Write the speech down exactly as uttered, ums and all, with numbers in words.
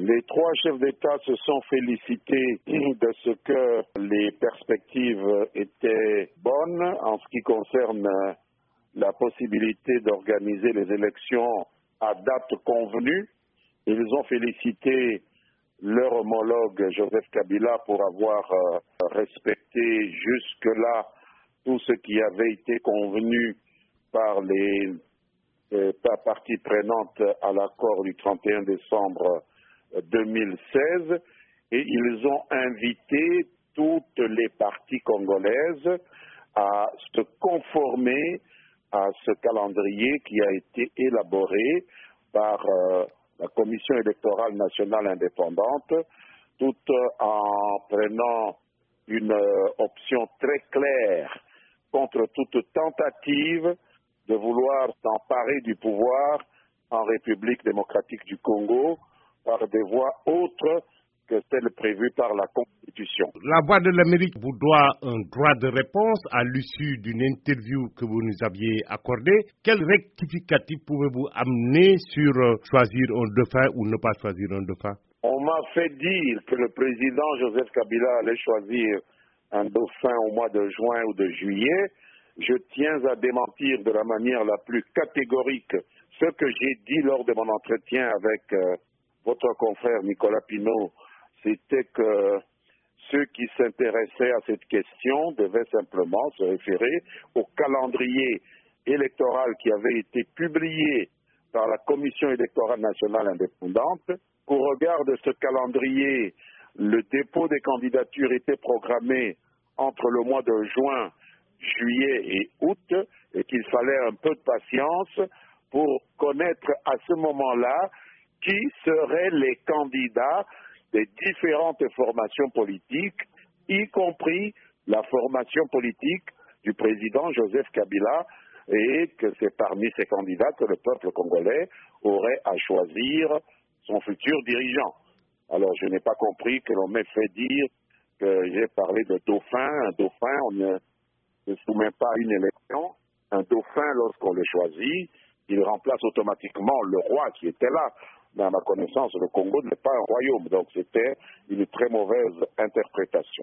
Les trois chefs d'État se sont félicités de ce que les perspectives étaient bonnes en ce qui concerne la possibilité d'organiser les élections à date convenue. Ils ont félicité leur homologue Joseph Kabila pour avoir euh, respecté jusque-là tout ce qui avait été convenu par les euh, par parties prenantes à l'accord du trente et un décembre deux mille seize, et ils ont invité toutes les parties congolaises à se conformer à ce calendrier qui a été élaboré par euh, la Commission électorale nationale indépendante, tout en prenant une euh, option très claire contre toute tentative de vouloir s'emparer du pouvoir en République démocratique du Congo par des voies autres que celles prévues par la Constitution. La Voix de l'Amérique vous doit un droit de réponse à l'issue d'une interview que vous nous aviez accordée. Quel rectificatif pouvez-vous amener sur choisir un dauphin ou ne pas choisir un dauphin? On m'a fait dire que le président Joseph Kabila allait choisir un dauphin au mois de juin ou de juillet. Je tiens à démentir de la manière la plus catégorique ce que j'ai dit lors de mon entretien avec euh, votre confrère Nicolas Pinault. C'était que ceux qui s'intéressaient à cette question devaient simplement se référer au calendrier électoral qui avait été publié par la Commission électorale nationale indépendante. Au regard de ce calendrier, le dépôt des candidatures était programmé entre le mois de juin, juillet et août, et qu'il fallait un peu de patience pour connaître à ce moment-là qui seraient les candidats des différentes formations politiques, y compris la formation politique du président Joseph Kabila, et que c'est parmi ces candidats que le peuple congolais aurait à choisir son futur dirigeant. Alors je n'ai pas compris que l'on m'ait fait dire que j'ai parlé de dauphin. Un dauphin, on ne se soumet pas à une élection. Un dauphin, lorsqu'on le choisit, il remplace automatiquement le roi qui était là. Mais à ma connaissance, le Congo n'est pas un royaume, donc c'était une très mauvaise interprétation.